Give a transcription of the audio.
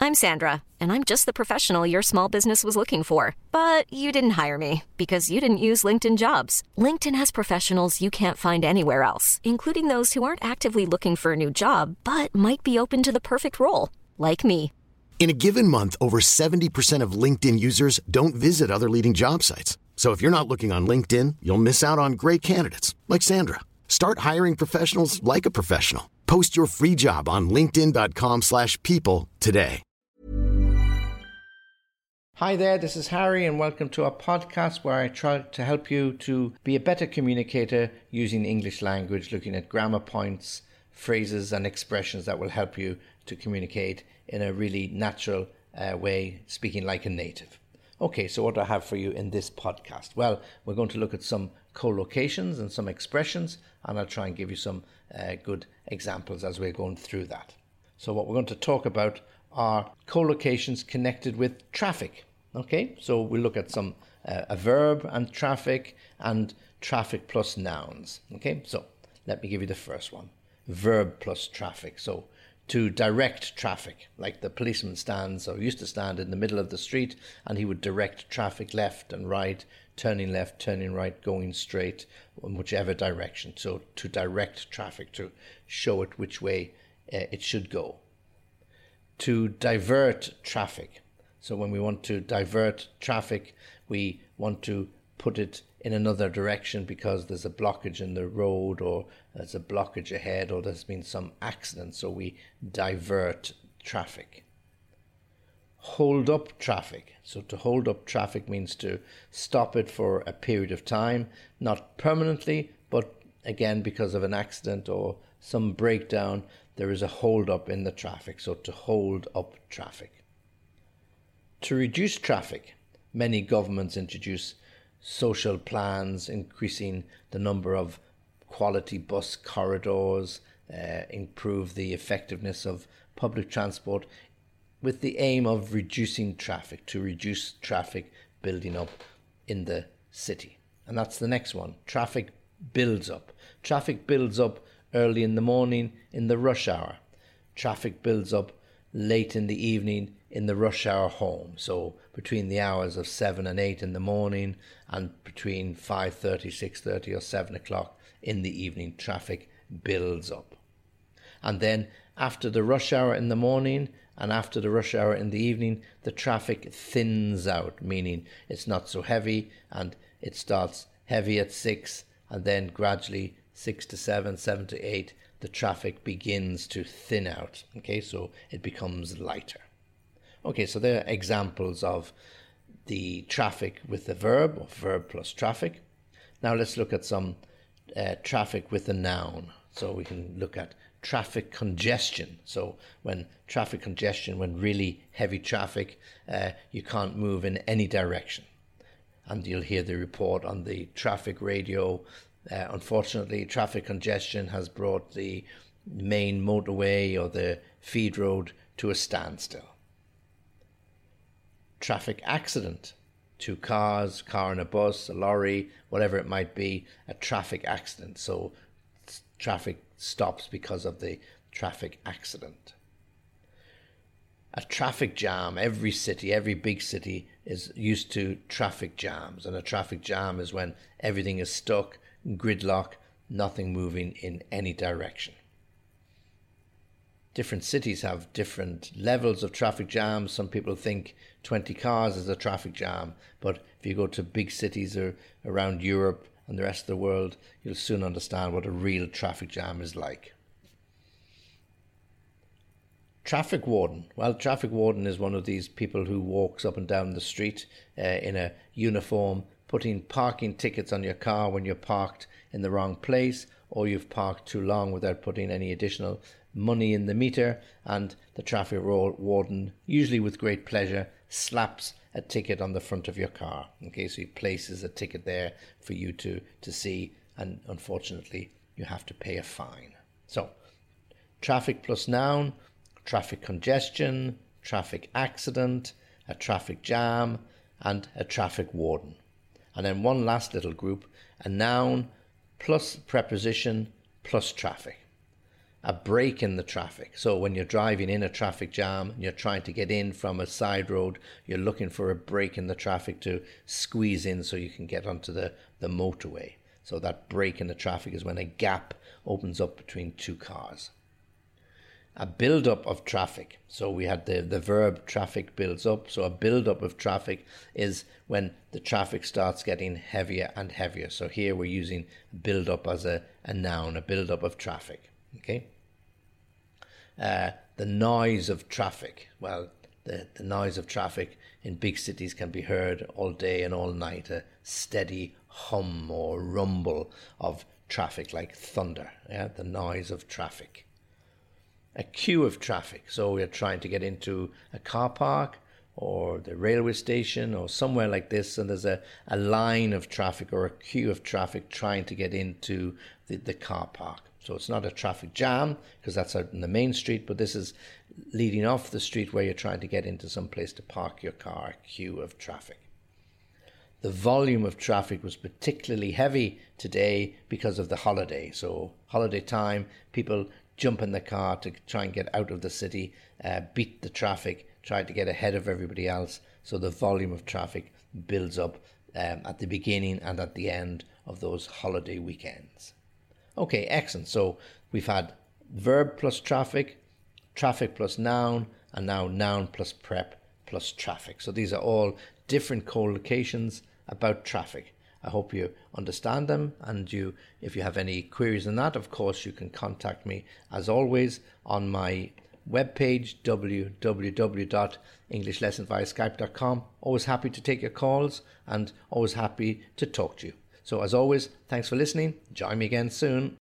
I'm Sandra, and I'm just the professional your small business was looking for. But you didn't hire me because you didn't use LinkedIn Jobs. LinkedIn has professionals you can't find anywhere else, including those who aren't actively looking for a new job, but might be open to the perfect role, like me. In a given month, over 70% of LinkedIn users don't visit other leading job sites. So if you're not looking on LinkedIn, you'll miss out on great candidates like Sandra. Start hiring professionals like a professional. Post your free job on linkedin.com/people today. Hi there, this is Harry and welcome to a podcast where I try to help you to be a better communicator using the English language, looking at grammar points, phrases and expressions that will help you to communicate in a really natural way, speaking like a native. Okay, so what do I have for you in this podcast? Well, we're going to look at some collocations and some expressions, and I'll try and give you some good examples as we're going through that. So what we're going to talk about are collocations connected with traffic. Okay, so we'll look at some a verb and traffic plus nouns. Okay, so let me give you the first one. Verb plus traffic. So to direct traffic, like the policeman stands or used to stand in the middle of the street and he would direct traffic left and right, turning left, turning right, going straight in whichever direction. So to direct traffic, to show it which way it should go. To divert traffic. So when we want to divert traffic, we want to put it in another direction because there's a blockage in the road or there's a blockage ahead or there's been some accident, so we divert traffic. Hold up traffic. So to hold up traffic means to stop it for a period of time, not permanently, but again because of an accident or some breakdown, there is a hold up in the traffic. So to hold up traffic. To reduce traffic, many governments introduce social plans increasing the number of quality bus corridors, improve the effectiveness of public transport with the aim of reducing traffic, to reduce traffic building up in the city. And that's the next one. Traffic builds up. Traffic builds up early in the morning in the rush hour. Traffic builds up late in the evening in the rush hour home. So between the hours of 7 and 8 in the morning and between 5:30, 6:30 or 7 o'clock in the evening, traffic builds up. And then after the rush hour in the morning and after the rush hour in the evening, the traffic thins out, meaning it's not so heavy and it starts heavy at 6 and then gradually 6 to 7, 7 to 8, the traffic begins to thin out. Okay, so it becomes lighter. Okay, so there are examples of the traffic with the verb, or verb plus traffic. Now let's look at some traffic with a noun. So we can look at traffic congestion. So when traffic congestion, when really heavy traffic, you can't move in any direction. And you'll hear the report on the traffic radio. Unfortunately, traffic congestion has brought the main motorway or the feed road to a standstill. Traffic accident. Two cars, car and a bus, a lorry, whatever it might be, a traffic accident. So traffic stops because of the traffic accident. A traffic jam. Every city, every big city is used to traffic jams. And a traffic jam is when everything is stuck, gridlock, nothing moving in any direction. Different cities have different levels of traffic jams. Some people think 20 cars is a traffic jam, but if you go to big cities or around Europe and the rest of the world, you'll soon understand what a real traffic jam is like. Traffic warden. Well, traffic warden is one of these people who walks up and down the street in a uniform, putting parking tickets on your car when you're parked in the wrong place or you've parked too long without putting any additional money in the meter, and the traffic warden, usually with great pleasure, slaps a ticket on the front of your car. Okay, so he places a ticket there for you to see, and unfortunately you have to pay a fine. So traffic plus noun, traffic congestion, traffic accident, a traffic jam, and a traffic warden. And then one last little group, a noun plus preposition plus traffic. a break in the traffic. So when you're driving in a traffic jam and you're trying to get in from a side road, you're looking for a break in the traffic to squeeze in so you can get onto the motorway. So that break in the traffic is when a gap opens up between two cars. A build-up of traffic. So we had the verb traffic builds up. So a build-up of traffic is when the traffic starts getting heavier and heavier. So here we're using build-up as a noun, a build-up of traffic. Okay. The noise of traffic. Well, the noise of traffic in big cities can be heard all day and all night. A steady hum or rumble of traffic like thunder. Yeah, the noise of traffic. A queue of traffic. So we're trying to get into a car park or the railway station or somewhere like this, and there's a line of traffic or a queue of traffic trying to get into the car park. So it's not a traffic jam because that's out in the main street, but this is leading off the street where you're trying to get into some place to park your car, a queue of traffic. The volume of traffic was particularly heavy today because of the holiday. So holiday time, people jump in the car to try and get out of the city, beat the traffic, try to get ahead of everybody else. So the volume of traffic builds up at the beginning and at the end of those holiday weekends. Okay, excellent. So we've had verb plus traffic, traffic plus noun, and now noun plus prep plus traffic. So these are all different collocations about traffic. I hope you understand them, and if you have any queries on that, of course, you can contact me as always on my webpage, www.englishlessonviaskype.com. Always happy to take your calls and always happy to talk to you. So as always, thanks for listening. Join me again soon.